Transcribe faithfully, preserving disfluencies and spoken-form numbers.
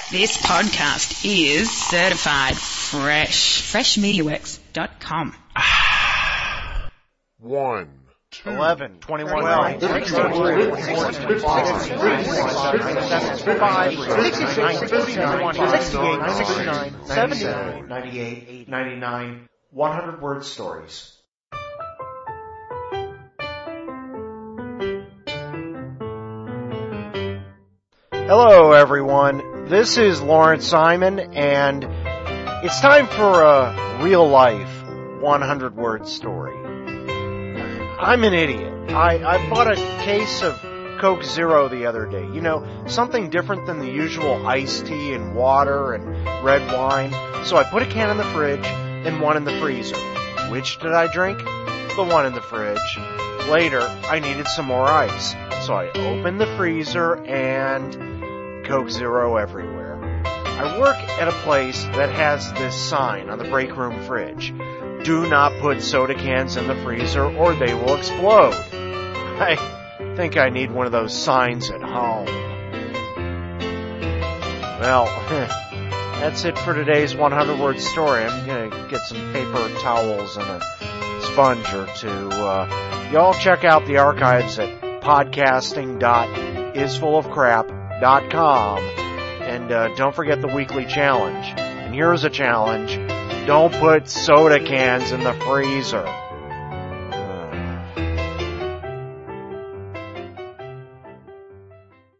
This podcast is certified fresh. fresh media works dot com. One. Eleven, twenty-one, Twelve. sixteen, sixty-eight, sixty-nine, seventy, ninety-eight, ninety-nine, one hundred word stories. Hello, everyone. This is Lawrence Simon, and it's time for a real-life one hundred word story. I'm an idiot. I, I bought a case of Coke Zero the other day. You know, something different than the usual iced tea and water and red wine. So I put a can in the fridge and one in the freezer. Which did I drink? The one in the fridge. Later, I needed some more ice. So I opened the freezer and Coke Zero everywhere. I work at a place that has this sign on the break room fridge. Do not put soda cans in the freezer or they will explode. I think I need one of those signs at home. Well, that's it for today's one hundred word story. I'm going to get some paper towels and a sponge or two. Uh, y'all check out the archives at podcasting dot is full of crap dot com. And uh, don't forget the weekly challenge. And here's a challenge. Don't put soda cans in the freezer.